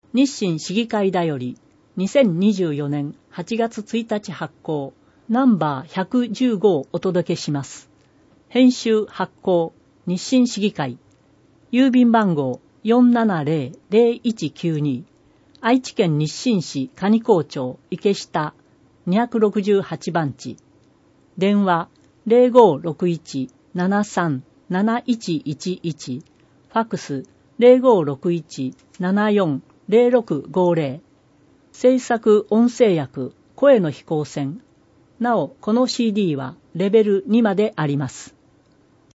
日清市議会だより2024年8月1日発行ナンバー115をお届けします。編集発行日清市議会、郵便番号 470-0192、 愛知県日清市上高町池下268番地、電話 0561-73-7111、 ファクス 0561-74-0650、制作音声訳声の飛行船。なおこの CD はレベル2まであります。